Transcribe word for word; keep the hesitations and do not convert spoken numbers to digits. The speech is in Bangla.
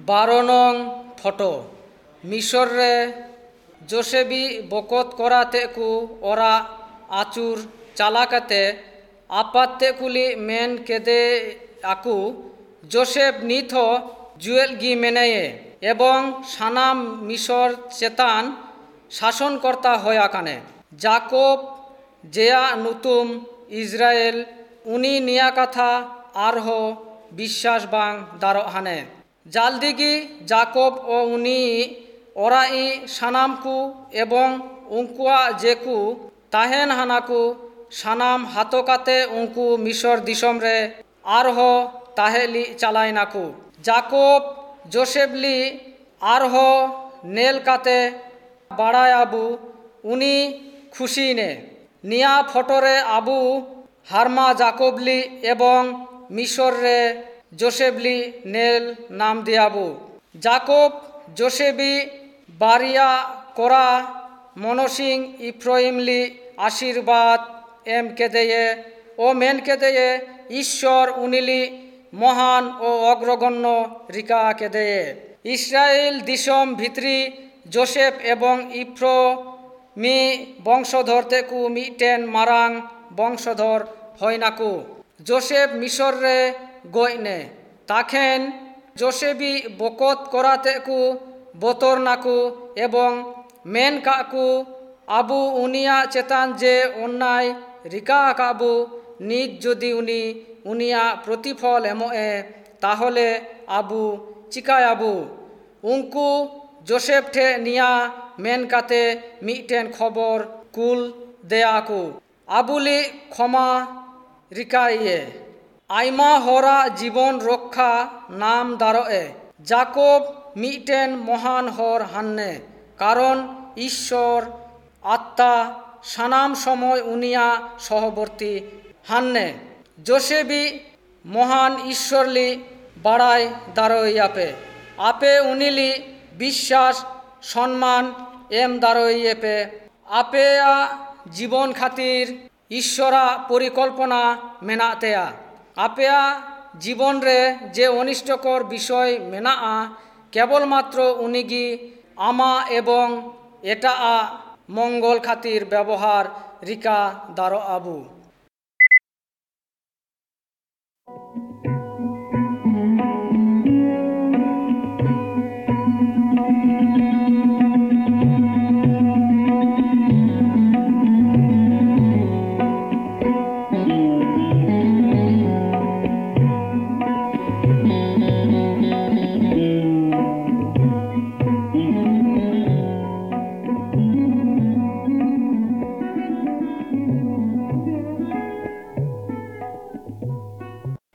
বারো নং ফটো মিশর রে জোসেবি বকত করাতে কু ওরা আচুর চালাকাতে আপাতে কুলি মেন কেদে আকু জোসেফ নিথ জুয়েল গি মেনেয়ে এবং সানাম মিশর চেতান শাসনকর্তা হয়ে আকানে জাকব জেয়া নতুম ইসরায়েল উনি নিয়া কথা আরহ বিশ্বাস বাং দারো হানে জালদিগি জাকব ও উনি ওরা ই সানামকু এবং উঙ্কুয়া জেকু তাহেন হানাকু সানাম হাতকাতে উঙ্কু মিশর দিসম রে আরহ তাহেলি চালাই নাকু জাকব জোসেফলি আরহ নেল কাতে বাড়ায় আবু উনি খুশি নে নিয়া ফটোরে আবু হারমা জাকবলি এবং মিশর রে জোসেফলি নেল নাম দিয়াবু জাকব জোসেবি বারিয়া করা মনসিং ইফ্রহিমলি আশীর্বাদ এম কেদেয়ে ও মেন কেদেয়ে ঈশ্বর উনিলি মহান ও অগ্রগণ্য রিকা কেদেয়ে ইসরায়েল দিসম ভিত্রি জোসেফ এবং ইফ্রমি বংশধর তেকু মিটেন মারাং বংশধর হয়নাকু জোসেফ মিশর রে গয়নে তাখেন জোসেবি বকত করাতেকু বতর নাকু এবং মেন কাকু আবু উনিয়া চেতান যে অন্যায় রিকা কাবু নিজ যদি উনি উনিয়া প্রতিফল এমএ তাহলে আবু চিকায় আবু উঙ্কু জোসেফ ঠে নিয়া মেন কাতে মিটেন খবর কুল দেয়াকু আবুলি ক্ষমা রিকাইয়ে আইমা হরা জীবন রক্ষা নাম দারোয়ে জাকব মিটেন মহান হর হান্নে কারণ ঈশ্বর আত্মা সানাম সময় উনিয়া সহবর্তী হান্নে জোসেবি মহান ঈশ্বরলি বাড়াই দারোই আপে আপে উনিলি বিশ্বাস সম্মান এম দারোই এপে আপেয়া জীবন খাতির ঈশ্বরা পরিকল্পনা মেনাতেয়া আপেয়া জীবন রে যে অনিষ্টকর বিষয় মেনা কেবলমাত্র উনিগি আমা এবং এটা আ মঙ্গল খাতির ব্যবহার রিকা দারো আবু।